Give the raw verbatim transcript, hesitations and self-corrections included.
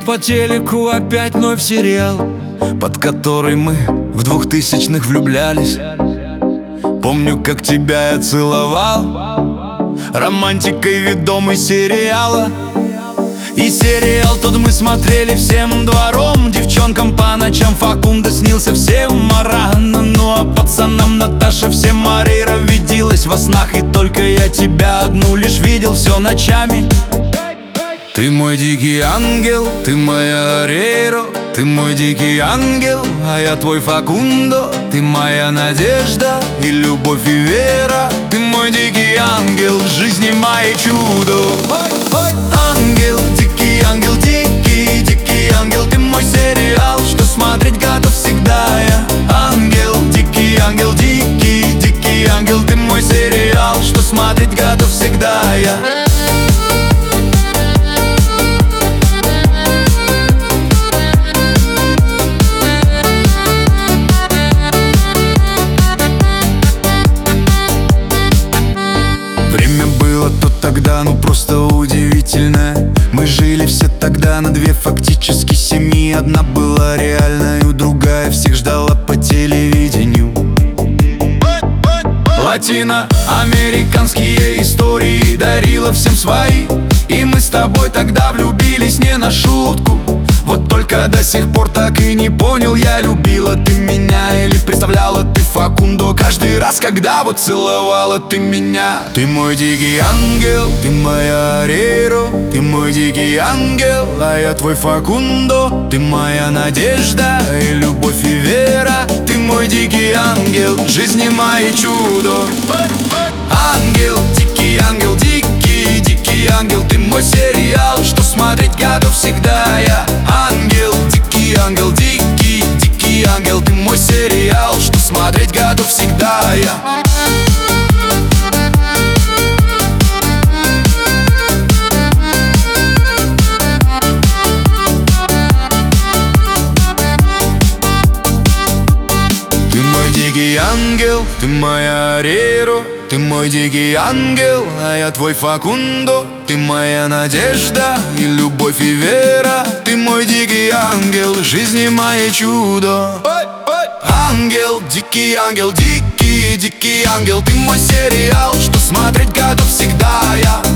по телеку опять вновь сериал, под который мы в двухтысячных влюблялись. Помню, как тебя я целовал, романтикой ведомый сериала. И сериал тот мы смотрели всем двором. Девчонкам по ночам Факундо снился всем Марана. Ну а пацанам Наташа всем Марейра виделась во снах. И только я тебя одну лишь видел все ночами. Ты мой дикий ангел, ты моя Рейро, ты мой дикий ангел, а я твой Факундо. Ты моя надежда и любовь и вера. Ты мой дикий ангел, в жизни моей чудо. Ангел, дикий ангел, дикий, дикий ангел. Ты мой сериал, что смотреть готов всегда я. Ангел, дикий ангел, дикий, дикий ангел. Ты мой сериал, что смотреть готов всегда я. Тогда, ну просто удивительно. Мы жили все тогда на две фактически семьи. Одна была реальной, другая всех ждала по телевидению. Латиноамериканские истории дарила всем свои. И мы с тобой тогда влюбились не на шутку. Вот только до сих пор так и не понял я, любила ты меня или представляла ты Факундо. Каждый раз, когда вот целовала ты меня. Ты мой дикий ангел, ты моя Рейро, ты мой дикий ангел, а я твой Факундо. Ты моя надежда и любовь и вера. Ты мой дикий ангел, в жизни моей чудо. Ангел, дикий ангел, дикий, дикий ангел. Ты мой сериал, что смотреть готов всегда я. Ангел, дикий ангел, дикий, дикий ангел. Ты мой сериал, что смотреть готов всегда я. Ты мой дикий ангел, ты моя Рейро, ты мой дикий ангел, а я твой Факундо. Ты моя надежда и любовь и вера. Ты мой дикий ангел, в жизни моей чудо. Ангел, дикий ангел, дикий, дикий ангел. Ты мой сериал, что смотреть готов всегда я.